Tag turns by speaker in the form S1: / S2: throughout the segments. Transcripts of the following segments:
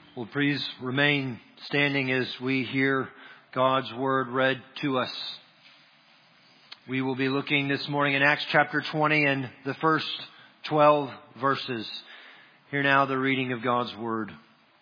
S1: Well, please remain standing as we hear God's Word read to us. We will be looking this morning in Acts chapter 20 and the first 12 verses. Hear now the reading of God's Word.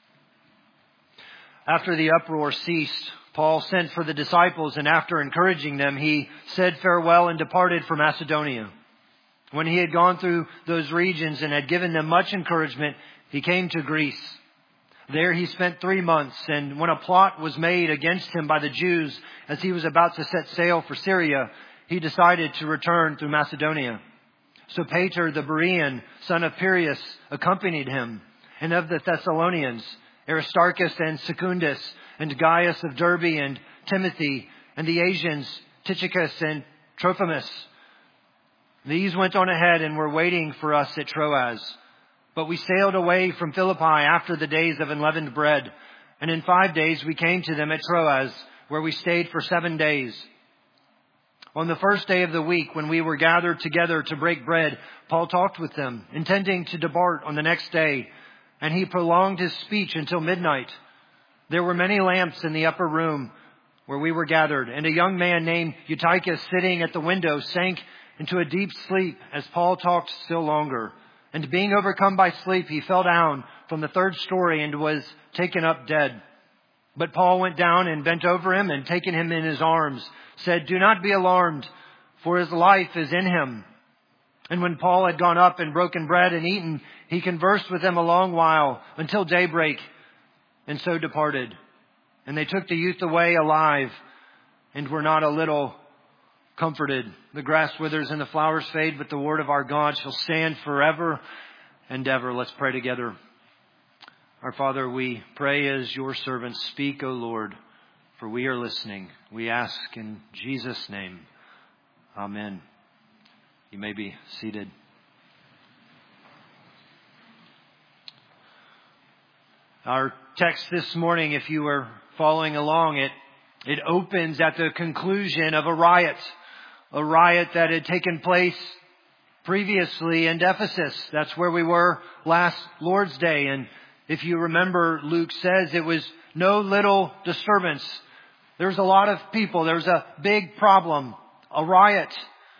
S1: After the uproar ceased, Paul sent for the disciples, and after encouraging them, he said farewell and departed for Macedonia. When he had gone through those regions and had given them much encouragement, he came to Greece. There he spent 3 months, and when a plot was made against him by the Jews as he was about to set sail for Syria, he decided to return through Macedonia. Sopater the Berean, son of Pyrrhus, accompanied him, and of the Thessalonians, Aristarchus and Secundus, and Gaius of Derbe and Timothy, and the Asians, Tychicus and Trophimus. These went on ahead and were waiting for us at Troas. But we sailed away from Philippi after the days of unleavened bread. And in 5 days we came to them at Troas, where we stayed for 7 days. On the first day of the week, when we were gathered together to break bread, Paul talked with them, intending to depart on the next day. And he prolonged his speech until midnight. There were many lamps in the upper room where we were gathered. And a young man named Eutychus, sitting at the window, sank into a deep sleep as Paul talked still longer. And being overcome by sleep, he fell down from the 3rd story and was taken up dead. But Paul went down and bent over him, and taking him in his arms, said, "Do not be alarmed, for his life is in him." And when Paul had gone up and broken bread and eaten, he conversed with them a long while until daybreak, and so departed. And they took the youth away alive, and were not a little comforted. The grass withers and the flowers fade, but the word of our God shall stand forever and ever. Let's pray together. Our Father, we pray as your servants. Speak, O Lord, for we are listening. We ask in Jesus' name. Amen. You may be seated. Our text this morning, if you were following along, it opens at the conclusion of a riot that had taken place previously in Ephesus. That's where we were last Lord's Day. And if you remember, Luke says it was no little disturbance. There's a lot of people. There's a big problem, a riot.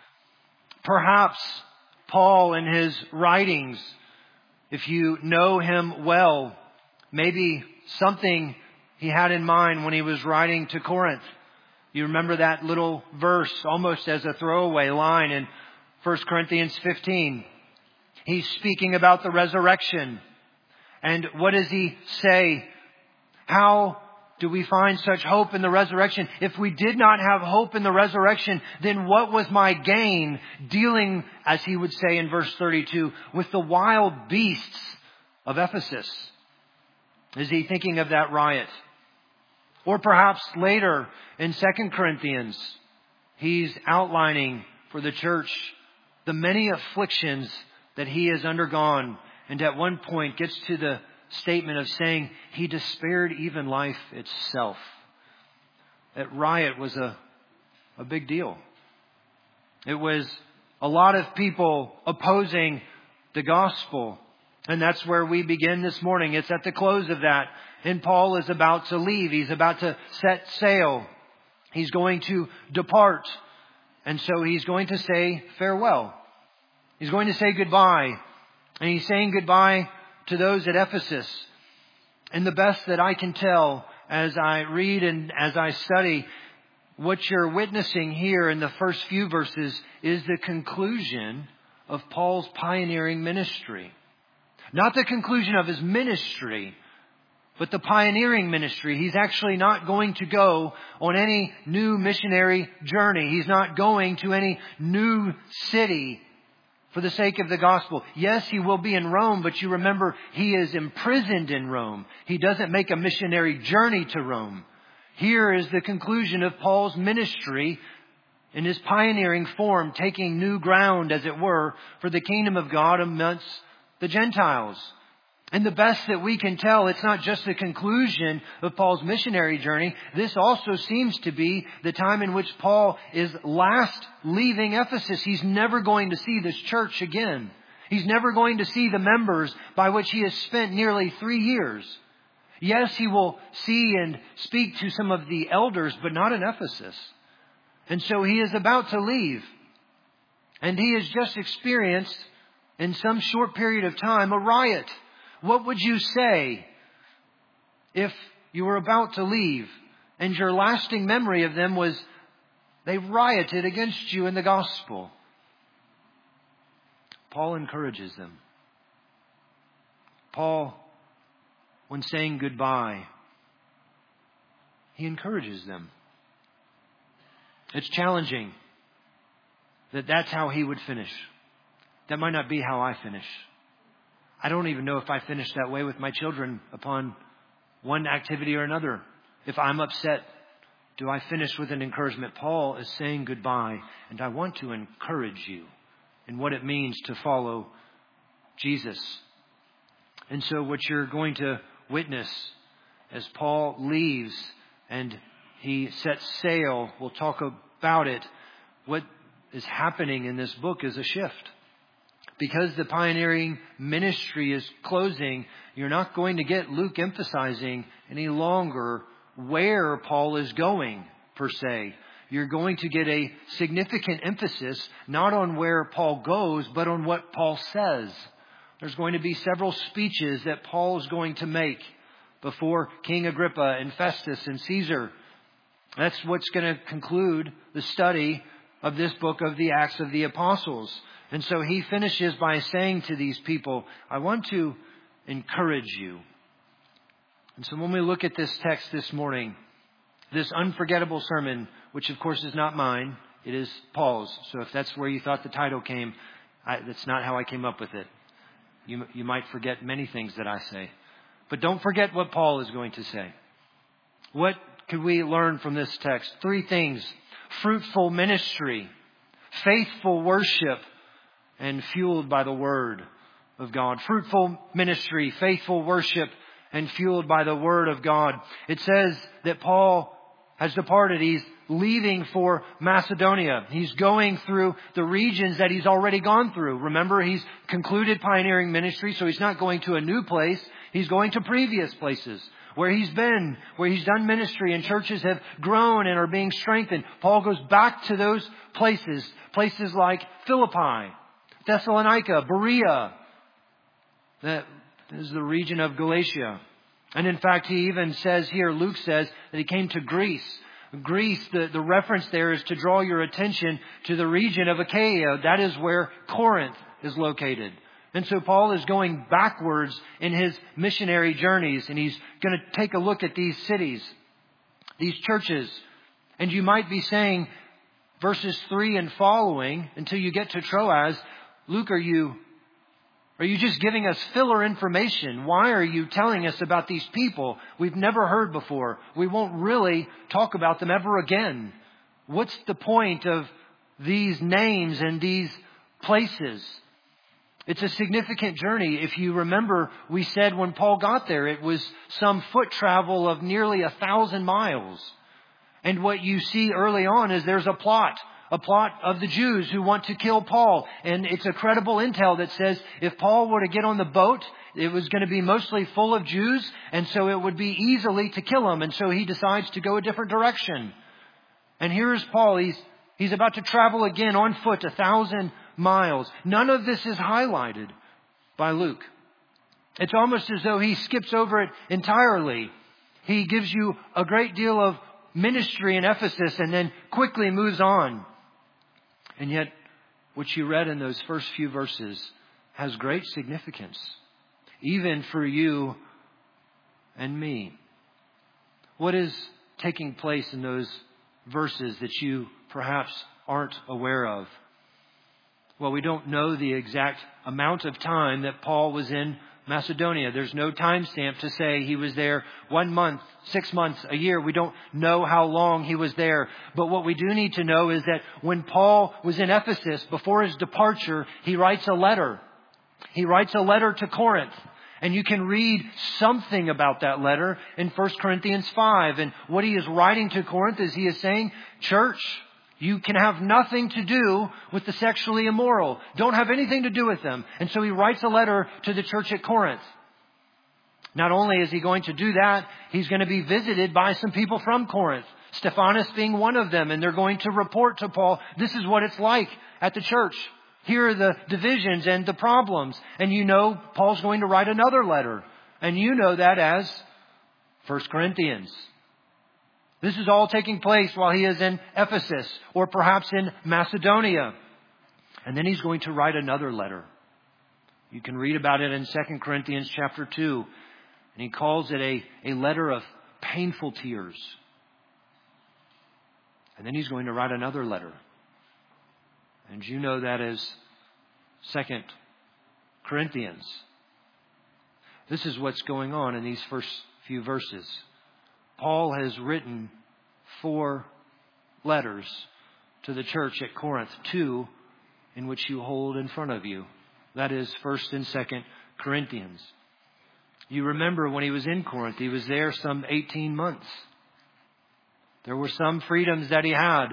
S1: Perhaps Paul in his writings, if you know him well, maybe something he had in mind when he was writing to Corinth. You remember that little verse almost as a throwaway line in 1 Corinthians 15. He's speaking about the resurrection. And what does he say? How do we find such hope in the resurrection? If we did not have hope in the resurrection, then what was my gain dealing, as he would say in verse 32, with the wild beasts of Ephesus? Is he thinking of that riot? Or perhaps later in 2 Corinthians, he's outlining for the church the many afflictions that he has undergone. And at one point gets to the statement of saying he despaired even life itself. That riot was a big deal. It was a lot of people opposing the gospel. And that's where we begin this morning. It's at the close of that. And Paul is about to leave. He's about to set sail. He's going to depart. And so he's going to say farewell. He's going to say goodbye. And he's saying goodbye to those at Ephesus. And the best that I can tell as I read and as I study, what you're witnessing here in the first few verses is the conclusion of Paul's pioneering ministry. Not the conclusion of his ministry, but the pioneering ministry. He's actually not going to go on any new missionary journey. He's not going to any new city for the sake of the gospel. Yes, he will be in Rome, but you remember he is imprisoned in Rome. He doesn't make a missionary journey to Rome. Here is the conclusion of Paul's ministry in his pioneering form, taking new ground, as it were, for the kingdom of God amongst the Gentiles. And the best that we can tell, it's not just the conclusion of Paul's missionary journey. This also seems to be the time in which Paul is last leaving Ephesus. He's never going to see this church again. He's never going to see the members by which he has spent nearly 3 years. Yes, he will see and speak to some of the elders, but not in Ephesus. And so he is about to leave. And he has just experienced, in some short period of time, a riot. What would you say if you were about to leave and your lasting memory of them was they rioted against you in the gospel? Paul encourages them. Paul, when saying goodbye, he encourages them. It's challenging that that's how he would finish. That might not be how I finish. I don't even know if I finish that way with my children upon one activity or another. If I'm upset, do I finish with an encouragement? Paul is saying goodbye, and I want to encourage you in what it means to follow Jesus. And so what you're going to witness as Paul leaves and he sets sail, we'll talk about it. What is happening in this book is a shift. Because the pioneering ministry is closing, you're not going to get Luke emphasizing any longer where Paul is going, per se. You're going to get a significant emphasis not on where Paul goes, but on what Paul says. There's going to be several speeches that Paul is going to make before King Agrippa and Festus and Caesar. That's what's going to conclude the study of this book of the Acts of the Apostles. And so he finishes by saying to these people, I want to encourage you. And so when we look at this text this morning, this unforgettable sermon, which of course is not mine, it is Paul's. So if that's where you thought the title came, that's not how I came up with it. You might forget many things that I say. But don't forget what Paul is going to say. What could we learn from this text? 3 things. Fruitful ministry, faithful worship, and fueled by the Word of God. Fruitful ministry, faithful worship, and fueled by the Word of God. It says that Paul has departed. He's leaving for Macedonia. He's going through the regions that he's already gone through. Remember, he's concluded pioneering ministry, so he's not going to a new place. He's going to previous places where he's been, where he's done ministry and churches have grown and are being strengthened. Paul goes back to those places like Philippi, Thessalonica, Berea. That is the region of Galatia. And in fact, he even says here, Luke says that he came to Greece. Greece, the reference there is to draw your attention to the region of Achaia. That is where Corinth is located. And so Paul is going backwards in his missionary journeys, and he's going to take a look at these cities, these churches. And you might be saying, verses 3 and following, until you get to Troas, Luke, are you just giving us filler information? Why are you telling us about these people we've never heard before? We won't really talk about them ever again. What's the point of these names and these places? It's a significant journey. If you remember, we said when Paul got there, it was some foot travel of nearly 1,000 miles. And what you see early on is there's a plot of the Jews who want to kill Paul. And it's a credible intel that says if Paul were to get on the boat, it was going to be mostly full of Jews. And so it would be easily to kill him. And so he decides to go a different direction. And here's Paul. He's about to travel again on foot 1,000 miles. None of this is highlighted by Luke. It's almost as though he skips over it entirely. He gives you a great deal of ministry in Ephesus and then quickly moves on. And yet, what you read in those first few verses has great significance, even for you and me. What is taking place in those verses that you perhaps aren't aware of? Well, we don't know the exact amount of time that Paul was in Macedonia. There's no timestamp to say he was there 1 month, 6 months, a year. We don't know how long he was there. But what we do need to know is that when Paul was in Ephesus, before his departure, he writes a letter. He writes a letter to Corinth. And you can read something about that letter in 1 Corinthians 5. And what he is writing to Corinth is he is saying, church, you can have nothing to do with the sexually immoral. Don't have anything to do with them. And so he writes a letter to the church at Corinth. Not only is he going to do that, he's going to be visited by some people from Corinth. Stephanas being one of them, and they're going to report to Paul, this is what it's like at the church. Here are the divisions and the problems. And you know Paul's going to write another letter. And you know that as 1 Corinthians. This is all taking place while he is in Ephesus or perhaps in Macedonia. And then he's going to write another letter. You can read about it in 2 Corinthians chapter 2. And he calls it a letter of painful tears. And then he's going to write another letter. And you know that as 2 Corinthians. This is what's going on in these first few verses. Paul has written 4 letters to the church at Corinth, 2 in which you hold in front of you. That is 1 and 2 Corinthians. You remember when he was in Corinth, he was there some 18 months. There were some freedoms that he had.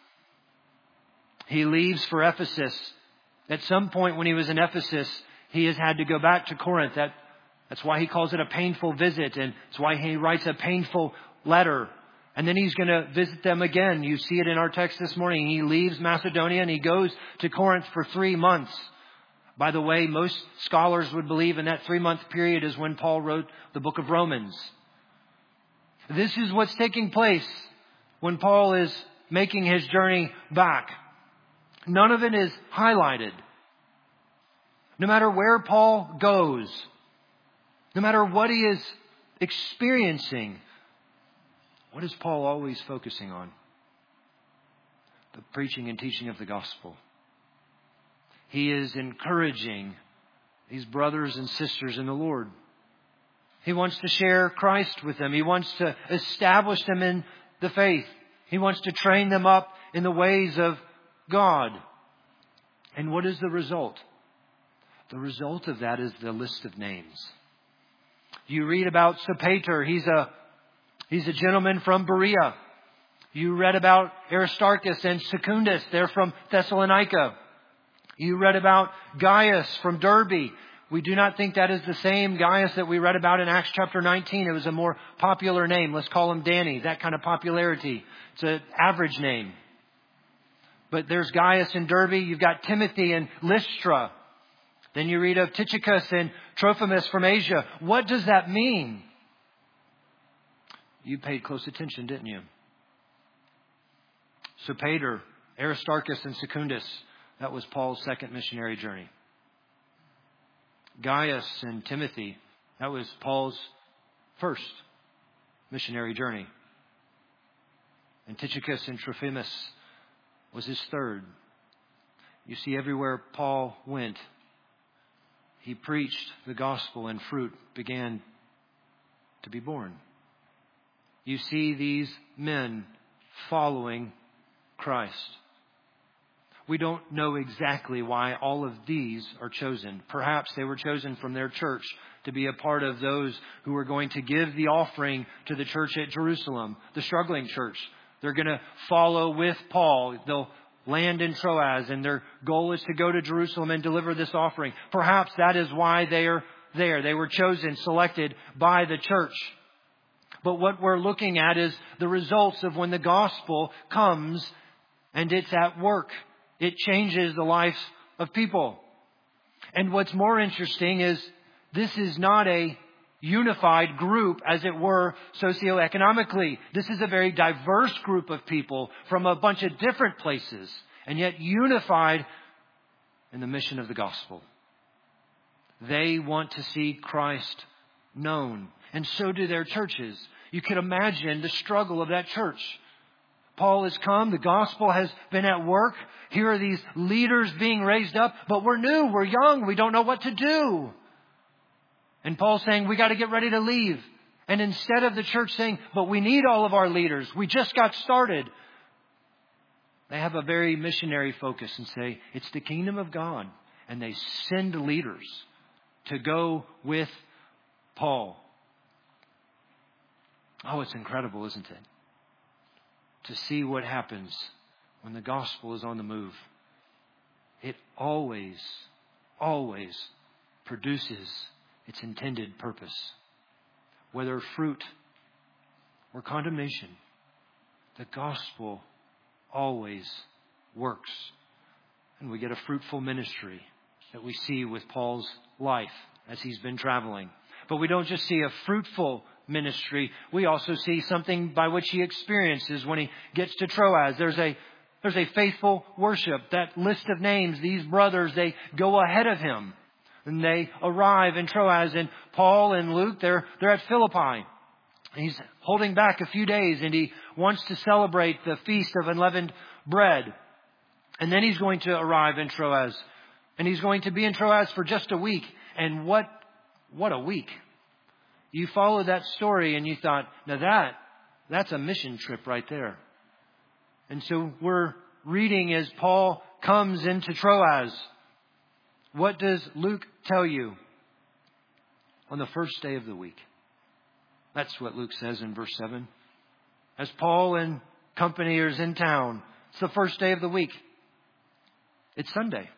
S1: He leaves for Ephesus. At some point when he was in Ephesus, he has had to go back to Corinth. That's why he calls it a painful visit, and it's why he writes a painful letter. And then he's going to visit them again. You see it in our text this morning. He leaves Macedonia and he goes to Corinth for 3 months. By the way, most scholars would believe in that 3-month period is when Paul wrote the book of Romans. This is what's taking place when Paul is making his journey back. None of it is highlighted. No matter where Paul goes, no matter what he is experiencing, what is Paul always focusing on? The preaching and teaching of the gospel. He is encouraging these brothers and sisters in the Lord. He wants to share Christ with them. He wants to establish them in the faith. He wants to train them up in the ways of God. And what is the result? The result of that is the list of names. You read about Sopater. He's a gentleman from Berea. You read about Aristarchus and Secundus. They're from Thessalonica. You read about Gaius from Derbe. We do not think that is the same Gaius that we read about in Acts chapter 19. It was a more popular name. Let's call him Danny. That kind of popularity. It's an average name. But there's Gaius in Derbe. You've got Timothy in Lystra. Then you read of Tychicus and Trophimus from Asia. What does that mean? You paid close attention, didn't you? Sopater, Aristarchus, and Secundus. That was Paul's second missionary journey. Gaius and Timothy. That was Paul's first missionary journey. And Tychicus and Trophimus was his third. You see, everywhere Paul went, he preached the gospel and fruit began to be born. You see these men following Christ. We don't know exactly why all of these are chosen. Perhaps they were chosen from their church to be a part of those who are going to give the offering to the church at Jerusalem, the struggling church. They're going to follow with Paul. They'll land in Troas, and their goal is to go to Jerusalem and deliver this offering. Perhaps that is why they are there. They were chosen, selected by the church. But what we're looking at is the results of when the gospel comes and it's at work. It changes the lives of people. And what's more interesting is this is not a unified group, as it were, socioeconomically. This is a very diverse group of people from a bunch of different places, and yet unified in the mission of the gospel. They want to see Christ known, and so do their churches. You can imagine the struggle of that church. Paul has come. The gospel has been at work. Here are these leaders being raised up, but we're new. We're young. We don't know what to do. And Paul's saying, we got to get ready to leave. And instead of the church saying, but we need all of our leaders. We just got started. They have a very missionary focus and say, it's the kingdom of God. And they send leaders to go with Paul. Oh, it's incredible, isn't it? To see what happens when the gospel is on the move. It always produces its intended purpose. whether fruit or condemnation, the gospel always works. And we get a fruitful ministry that we see with Paul's life as he's been traveling. But we don't just see a fruitful ministry. We also see something by which he experiences when he gets to Troas. There's a faithful worship. That list of names, these brothers, they go ahead of him. And they arrive in Troas. And Paul and Luke, they're at Philippi. He's holding back a few days and he wants to celebrate the Feast of Unleavened Bread. And then he's going to arrive in Troas. And he's going to be in Troas for just a week. And what a week. You followed that story and you thought, now that's a mission trip right there. And so we're reading as Paul comes into Troas. What does Luke tell you? On the first day of the week. That's what Luke says in verse 7. As Paul and company are in town, it's the first day of the week. It's Sunday.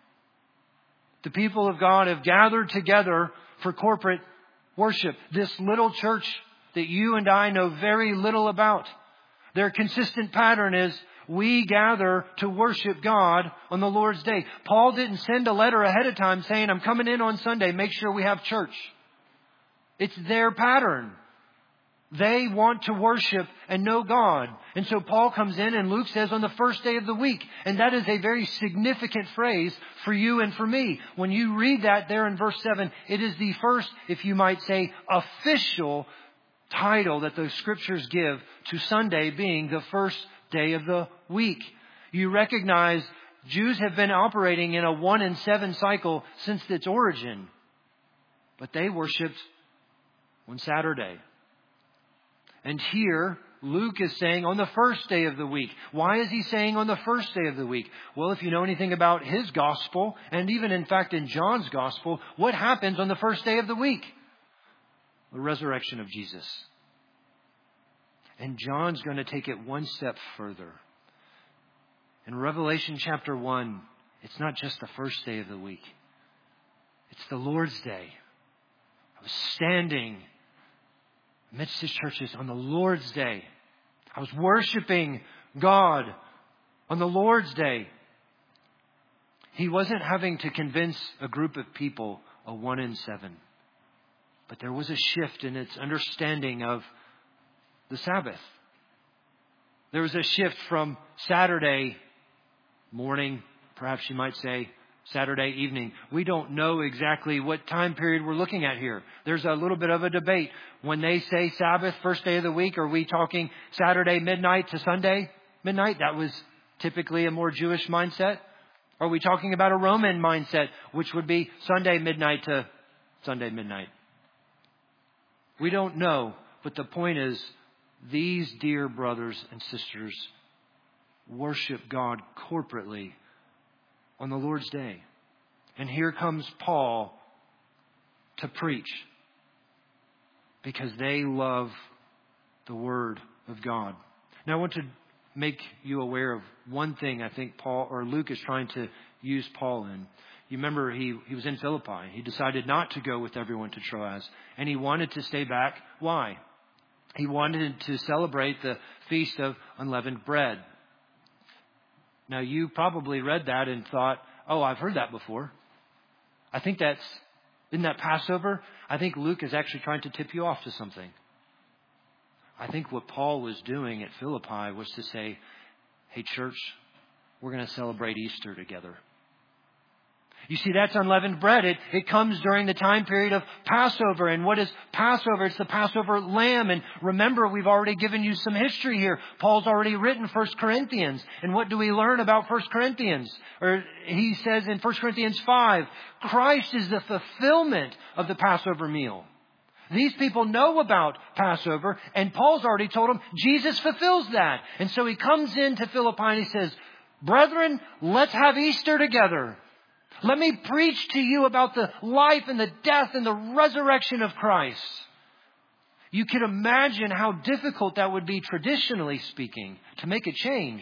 S1: The people of God have gathered together for corporate worship. This little church that you and I know very little about. Their consistent pattern is we gather to worship God on the Lord's day. Paul didn't send a letter ahead of time saying, I'm coming in on Sunday. Make sure we have church. It's their pattern. They want to worship and know God. And so Paul comes in and Luke says on the first day of the week. And that is a very significant phrase for you and for me. When you read that there in verse 7, it is the first, if you might say, official title that the scriptures give to Sunday being the first day of the week. You recognize Jews have been operating in a 1 and 7 cycle since its origin. But they worshipped on Saturday. And here, Luke is saying on the first day of the week. Why is he saying on the first day of the week? Well, if you know anything about his gospel, and even in fact in John's gospel, what happens on the first day of the week? The resurrection of Jesus. And John's going to take it one step further. In Revelation chapter 1, it's not just the first day of the week. It's the Lord's day. I was standing amidst his churches on the Lord's day. I was worshiping God on the Lord's day. He wasn't having to convince a group of people a 1 and 7. But there was a shift in its understanding of the Sabbath. There was a shift from Saturday morning, perhaps you might say, Saturday evening. We don't know exactly what time period we're looking at here. There's a little bit of a debate. When they say Sabbath, first day of the week, are we talking Saturday midnight to Sunday midnight? That was typically a more Jewish mindset. Are we talking about a Roman mindset, which would be Sunday midnight to Sunday midnight? We don't know, but the point is, these dear brothers and sisters worship God corporately on the Lord's day. And here comes Paul to preach because they love the Word of God. Now I want to make you aware of one thing I think Paul or Luke is trying to use Paul in. You remember he was in Philippi. He decided not to go with everyone to Troas. And he wanted to stay back. Why? He wanted to celebrate the Feast of Unleavened Bread. Now, you probably read that and thought, oh, I've heard that before. I think isn't that Passover? I think Luke is actually trying to tip you off to something. I think what Paul was doing at Philippi was to say, hey, church, we're going to celebrate Easter together. You see, that's unleavened bread. It comes during the time period of Passover. And what is Passover? It's the Passover lamb. And remember, we've already given you some history here. Paul's already written 1 Corinthians. And what do we learn about 1 Corinthians? Or he says in 1 Corinthians 5, Christ is the fulfillment of the Passover meal. These people know about Passover. And Paul's already told them Jesus fulfills that. And so he comes into Philippi and he says, brethren, let's have Easter together. Let me preach to you about the life and the death and the resurrection of Christ. You can imagine how difficult that would be, traditionally speaking, to make a change.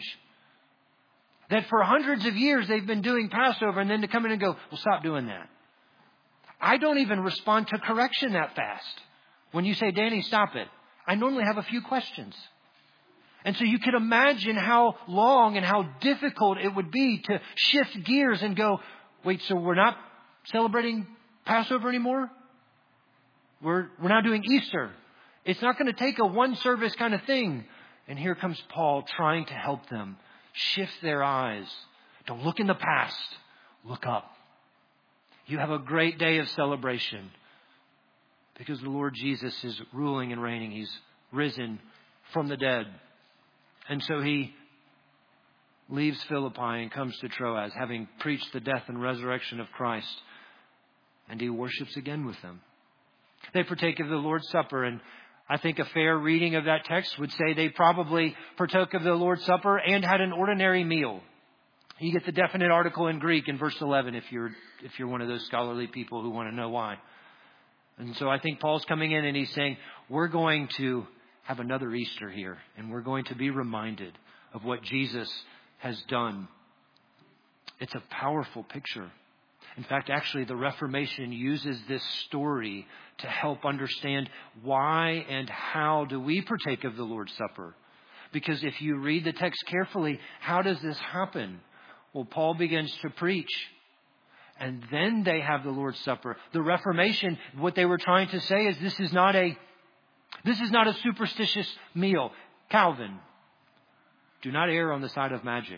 S1: That for hundreds of years they've been doing Passover, and then to come in and go, well, stop doing that. I don't even respond to correction that fast. When you say, Danny, stop it, I normally have a few questions. And so you can imagine how long and how difficult it would be to shift gears and go, wait, so we're not celebrating Passover anymore? We're now doing Easter. It's not going to take a one service kind of thing. And here comes Paul trying to help them shift their eyes. Don't look in the past. Look up. You have a great day of celebration because the Lord Jesus is ruling and reigning. He's risen from the dead. And so he leaves Philippi and comes to Troas, having preached the death and resurrection of Christ. And he worships again with them. They partake of the Lord's Supper, and I think a fair reading of that text would say they probably partook of the Lord's Supper and had an ordinary meal. You get the definite article in Greek in verse 11 if you're one of those scholarly people who want to know why. And so I think Paul's coming in and he's saying, we're going to have another Easter here, and we're going to be reminded of what Jesus has done. It's a powerful picture. In fact, actually, the Reformation uses this story to help understand why and how do we partake of the Lord's Supper. Because if you read the text carefully, how does this happen? Well, Paul begins to preach, and then they have the Lord's Supper. The Reformation, what they were trying to say is this is not a superstitious meal. Calvin, do not err on the side of magic.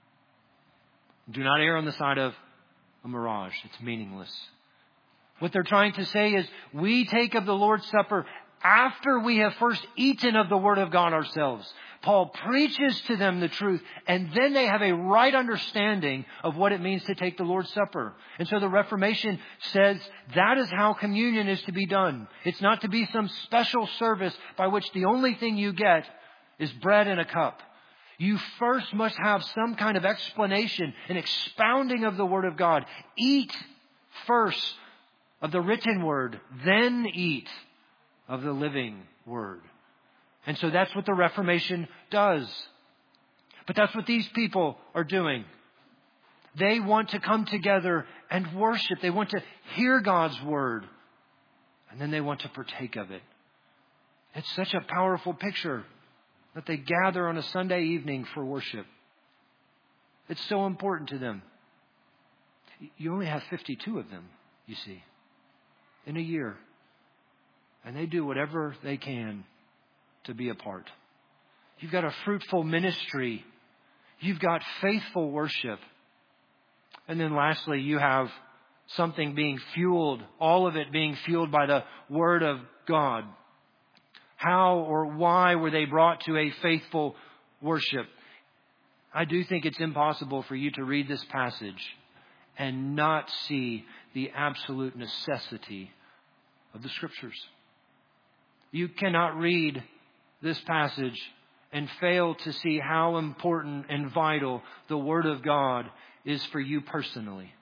S1: Do not err on the side of a mirage. It's meaningless. What they're trying to say is we take of the Lord's Supper after we have first eaten of the Word of God ourselves. Paul preaches to them the truth, and then they have a right understanding of what it means to take the Lord's Supper. And so the Reformation says that is how communion is to be done. It's not to be some special service by which the only thing you get is bread and a cup. You first must have some kind of explanation, an expounding of the Word of God. Eat first of the written Word, then eat of the living Word. And so that's what the Reformation does. But that's what these people are doing. They want to come together and worship. They want to hear God's Word. And then they want to partake of it. It's such a powerful picture that they gather on a Sunday evening for worship. It's so important to them. You only have 52 of them, you see, in a year. And they do whatever they can to be a part. You've got a fruitful ministry. You've got faithful worship. And then lastly, you have something being fueled, all of it being fueled by the Word of God. How or why were they brought to a faithful worship? I do think it's impossible for you to read this passage and not see the absolute necessity of the Scriptures. You cannot read this passage and fail to see how important and vital the Word of God is for you personally.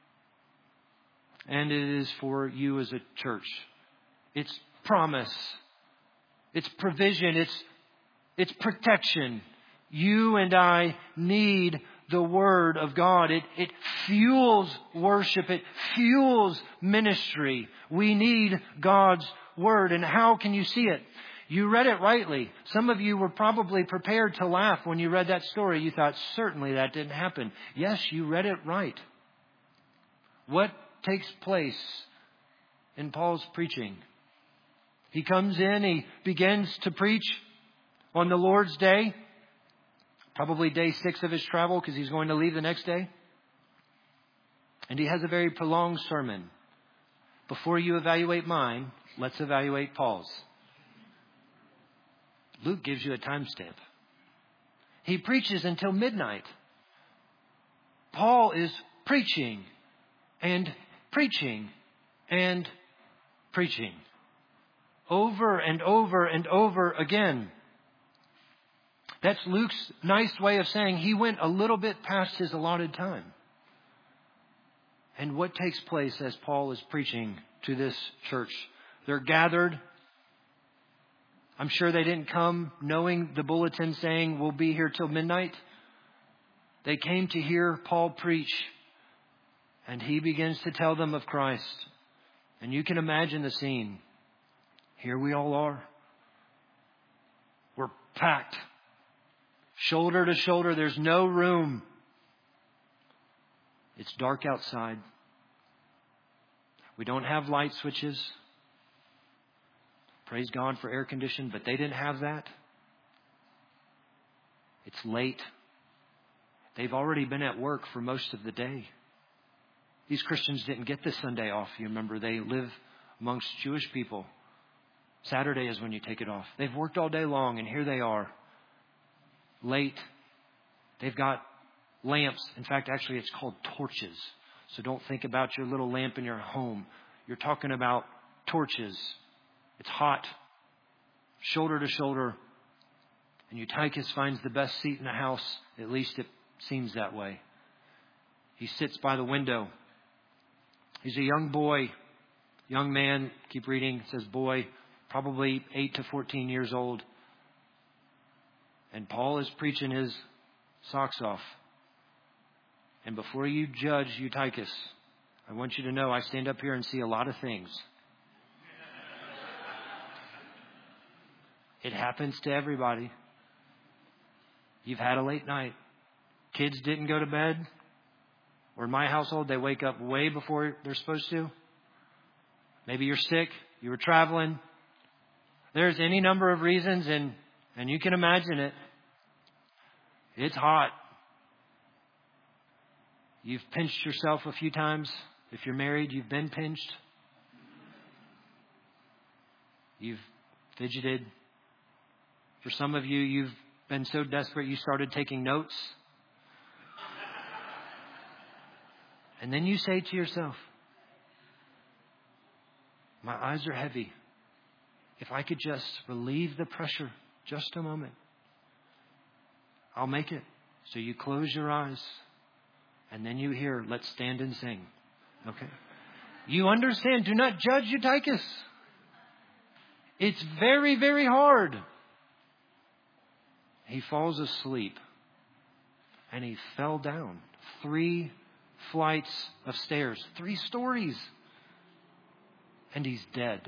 S1: And it is for you as a church. It's promise. It's provision. It's protection. You and I need the Word of God. It fuels worship. It fuels ministry. We need God's Word. And how can you see it? You read it rightly. Some of you were probably prepared to laugh when you read that story. You thought, certainly that didn't happen. Yes, you read it right. What takes place in Paul's preaching? He comes in, he begins to preach on the Lord's Day, probably day 6 of his travel because he's going to leave the next day. And he has a very prolonged sermon. Before you evaluate mine, let's evaluate Paul's. Luke gives you a timestamp. He preaches until midnight. Paul is preaching and preaching and preaching. Over and over and over again. That's Luke's nice way of saying he went a little bit past his allotted time. And what takes place as Paul is preaching to this church? They're gathered. I'm sure they didn't come knowing the bulletin saying we'll be here till midnight. They came to hear Paul preach. And he begins to tell them of Christ. And you can imagine the scene. Here we all are. We're packed. Shoulder to shoulder. There's no room. It's dark outside. We don't have light switches. Praise God for air conditioning, but they didn't have that. It's late. They've already been at work for most of the day. These Christians didn't get this Sunday off. You remember, they live amongst Jewish people. Saturday is when you take it off. They've worked all day long, and here they are, late. They've got lamps. In fact, actually, it's called torches. So don't think about your little lamp in your home. You're talking about torches. It's hot, shoulder to shoulder. And Eutychus finds the best seat in the house. At least it seems that way. He sits by the window. He's a young boy, young man. Keep reading. It says boy, probably 8 to 14 years old. And Paul is preaching his socks off. And before you judge Eutychus, I want you to know I stand up here and see a lot of things. It happens to everybody. You've had a late night. Kids didn't go to bed. Or in my household, they wake up way before they're supposed to. Maybe you're sick. You were traveling. There's any number of reasons, and you can imagine it. It's hot. You've pinched yourself a few times. If you're married, you've been pinched. You've fidgeted. For some of you, you've been so desperate you started taking notes. And then you say to yourself, my eyes are heavy. If I could just relieve the pressure just a moment, I'll make it. So you close your eyes. And then you hear, let's stand and sing. Okay? You understand. Do not judge Eutychus. It's very, very hard. He falls asleep. And he fell down 3 flights of stairs. 3 stories. And he's dead.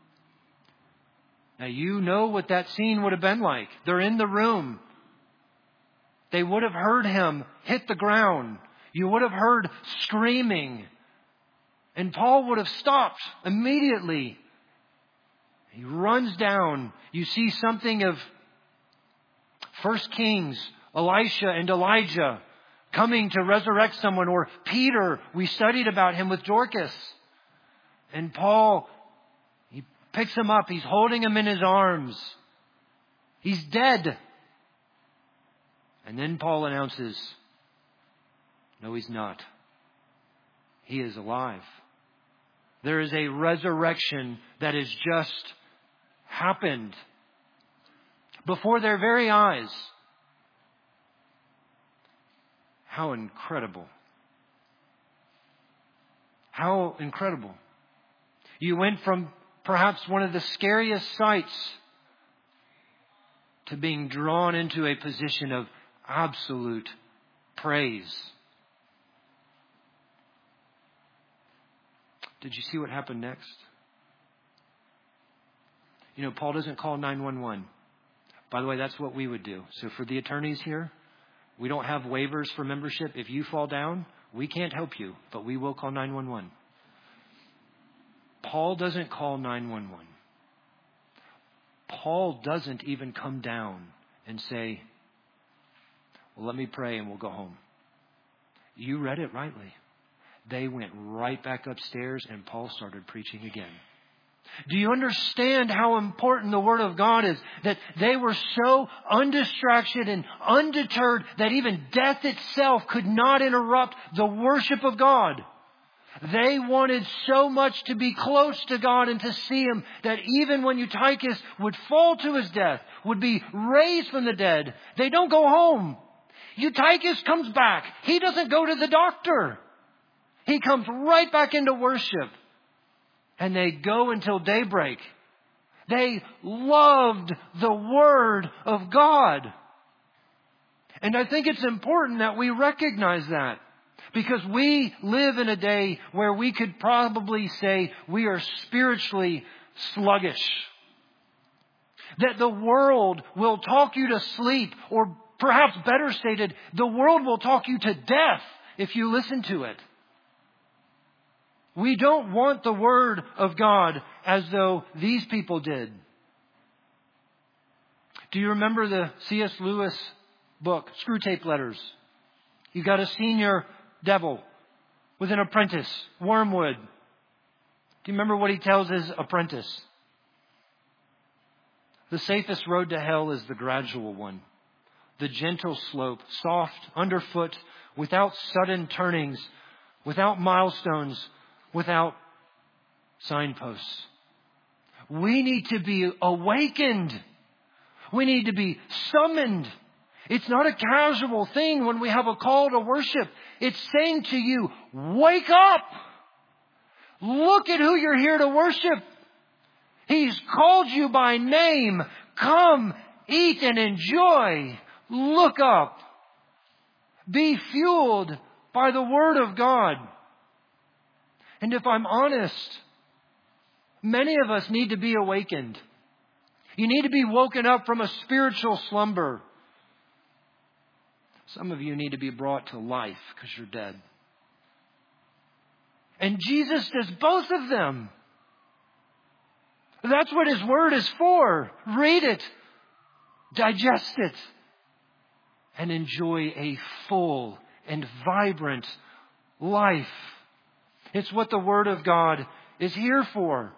S1: Now you know what that scene would have been like. They're in the room. They would have heard him hit the ground. You would have heard screaming. And Paul would have stopped immediately. He runs down. You see something of 1 Kings, Elisha and Elijah coming to resurrect someone. Or Peter, we studied about him with Dorcas. And Paul, he picks him up. He's holding him in his arms. He's dead. And then Paul announces, no, he's not. He is alive. There is a resurrection that has just happened before their very eyes. How incredible. How incredible. You went from perhaps one of the scariest sights to being drawn into a position of absolute praise. Did you see what happened next? You know, Paul doesn't call 911. By the way, that's what we would do. So for the attorneys here, we don't have waivers for membership. If you fall down, we can't help you, but we will call 911. Paul doesn't call 911. Paul doesn't even come down and say, well, let me pray and we'll go home. You read it rightly. They went right back upstairs and Paul started preaching again. Do you understand how important the Word of God is? That they were so undistracted and undeterred that even death itself could not interrupt the worship of God. They wanted so much to be close to God and to see Him that even when Eutychus would fall to his death, would be raised from the dead, they don't go home. Eutychus comes back. He doesn't go to the doctor. He comes right back into worship. And they go until daybreak. They loved the Word of God. And I think it's important that we recognize that. Because we live in a day where we could probably say we are spiritually sluggish. That the world will talk you to sleep, or perhaps better stated, the world will talk you to death if you listen to it. We don't want the Word of God as though these people did. Do you remember the C.S. Lewis book, Screwtape Letters? You got a senior devil with an apprentice, Wormwood. Do you remember what he tells his apprentice? The safest road to hell is the gradual one. The gentle slope, soft, underfoot, without sudden turnings, without milestones, without signposts. We need to be awakened. We need to be summoned. It's not a casual thing when we have a call to worship. It's saying to you, wake up. Look at who you're here to worship. He's called you by name. Come, eat and enjoy. Look up. Be fueled by the Word of God. And if I'm honest, many of us need to be awakened. You need to be woken up from a spiritual slumber. Some of you need to be brought to life because you're dead. And Jesus does both of them. That's what His Word is for. Read it, digest it, and enjoy a full and vibrant life. It's what the Word of God is here for.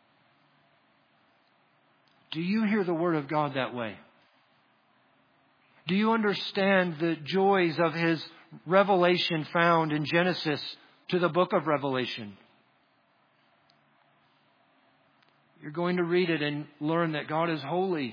S1: Do you hear the Word of God that way? Do you understand the joys of His revelation found in Genesis to the book of Revelation? You're going to read it and learn that God is holy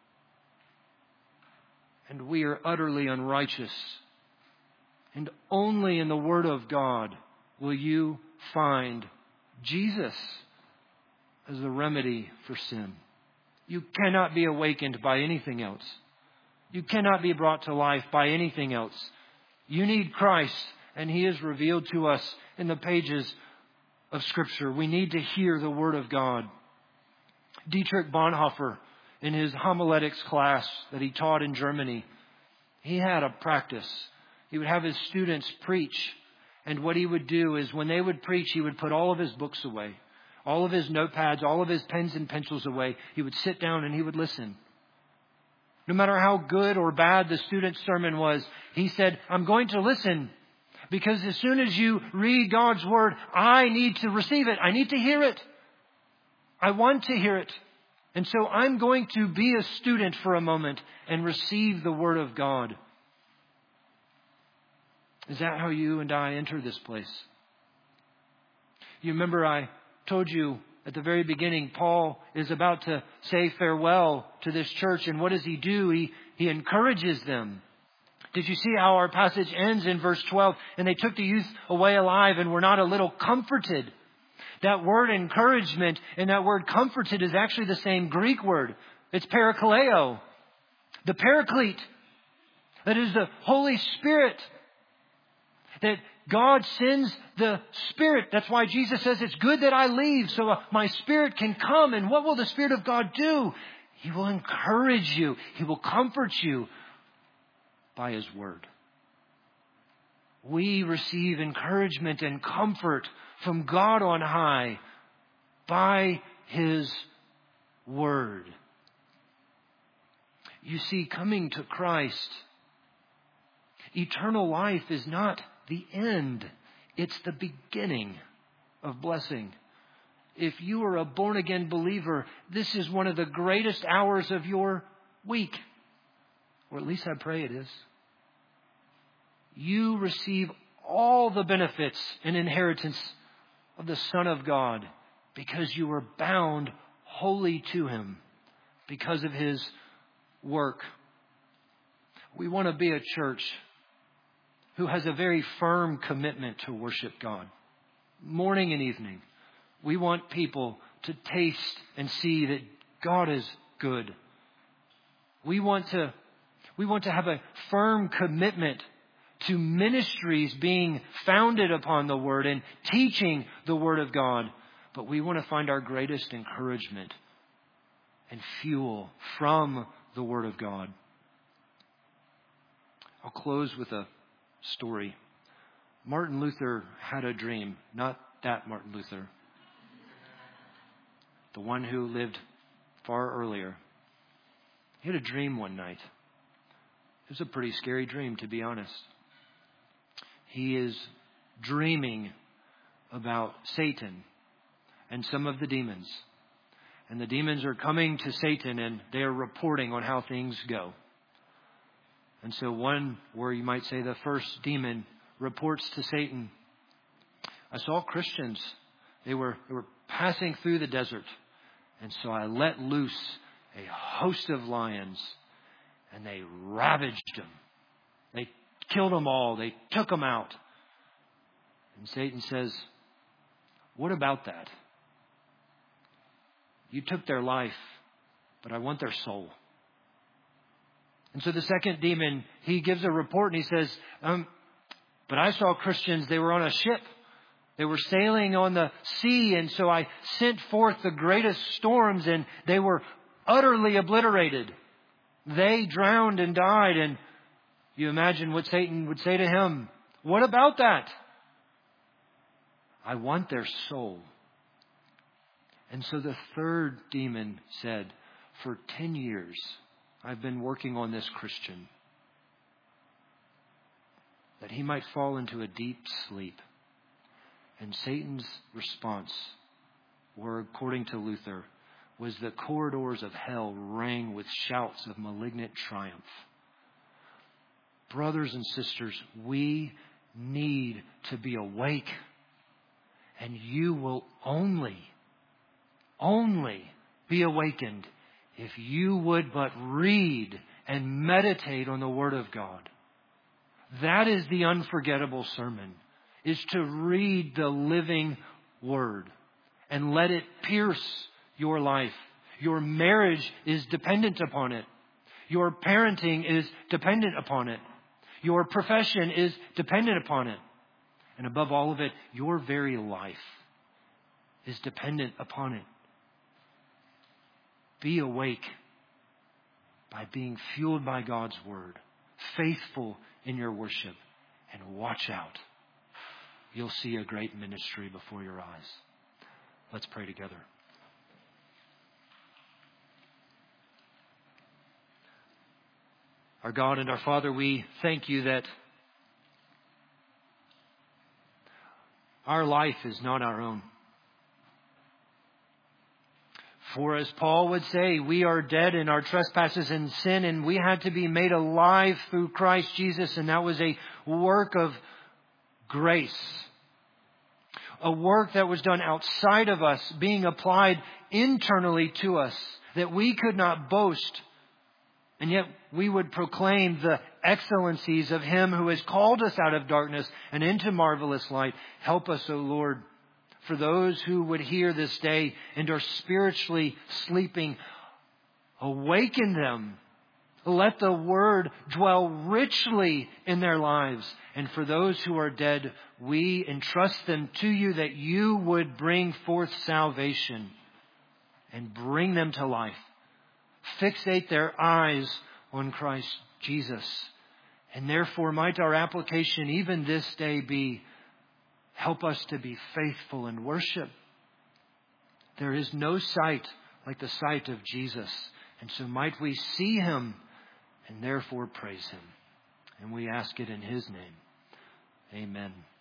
S1: and we are utterly unrighteous. And only in the Word of God will you find Jesus as the remedy for sin. You cannot be awakened by anything else. You cannot be brought to life by anything else. You need Christ, and He is revealed to us in the pages of Scripture. We need to hear the Word of God. Dietrich Bonhoeffer, in his homiletics class that he taught in Germany, he had a practice. He would have his students preach. And what he would do is when they would preach, he would put all of his books away, all of his notepads, all of his pens and pencils away. He would sit down and he would listen. No matter how good or bad the student's sermon was, he said, I'm going to listen because as soon as you read God's Word, I need to receive it. I need to hear it. I want to hear it. And so I'm going to be a student for a moment and receive the Word of God. Is that how you and I enter this place? You remember I told you at the very beginning, Paul is about to say farewell to this church. And what does he do? He encourages them. Did you see how our passage ends in verse 12? And they took the youth away alive and were not a little comforted. That word encouragement and that word comforted is actually the same Greek word. It's parakaleo. The paraclete. That is the Holy Spirit. That God sends the Spirit. That's why Jesus says it's good that I leave so my Spirit can come. And what will the Spirit of God do? He will encourage you. He will comfort you by His Word. We receive encouragement and comfort from God on high by His Word. You see, coming to Christ, eternal life is not the end. It's the beginning of blessing. If you are a born-again believer, this is one of the greatest hours of your week. Or at least I pray it is. You receive all the benefits and inheritance of the Son of God because you were bound wholly to Him because of His work. We want to be a church who has a very firm commitment to worship God. Morning and evening. We want people to taste and see that God is good. We want to have a firm commitment to ministries being founded upon the Word and teaching the Word of God. But we want to find our greatest encouragement and fuel from the Word of God. I'll close with a story. Martin Luther had a dream. Not that Martin Luther. The one who lived far earlier. He had a dream one night. It was a pretty scary dream, to be honest. He is dreaming about Satan and some of the demons. And the demons are coming to Satan and they are reporting on how things go. And so one, where you might say the first demon, reports to Satan, I saw Christians. They were passing through the desert. And so I let loose a host of lions and they ravaged them. They killed them all. They took them out. And Satan says, what about that? You took their life, but I want their soul. And so the second demon, he gives a report and he says, but I saw Christians, they were on a ship. They were sailing on the sea, and so I sent forth the greatest storms, and they were utterly obliterated. They drowned and died, and you imagine what Satan would say to him. What about that? I want their soul. And so the third demon said, for 10 years, I've been working on this Christian, that he might fall into a deep sleep. And Satan's response, were according to Luther, was the corridors of hell rang with shouts of malignant triumph. Brothers and sisters, we need to be awake. And you will only be awakened if you would but read and meditate on the Word of God. That is the unforgettable sermon, is to read the living Word and let it pierce your life. Your marriage is dependent upon it. Your parenting is dependent upon it. Your profession is dependent upon it. And above all of it, your very life is dependent upon it. Be awake by being fueled by God's Word, faithful in your worship, and watch out. You'll see a great ministry before your eyes. Let's pray together. Our God and our Father, we thank you that our life is not our own. For as Paul would say, we are dead in our trespasses and sin, and we had to be made alive through Christ Jesus, and that was a work of grace. A work that was done outside of us, being applied internally to us, that we could not boast. And yet we would proclaim the excellencies of Him who has called us out of darkness and into marvelous light. Help us, O Lord, for those who would hear this day and are spiritually sleeping. Awaken them. Let the Word dwell richly in their lives. And for those who are dead, we entrust them to you that you would bring forth salvation and bring them to life. Fixate their eyes on Christ Jesus. And therefore might our application even this day be, help us to be faithful in worship. There is no sight like the sight of Jesus. And so might we see Him and therefore praise Him. And we ask it in His name. Amen.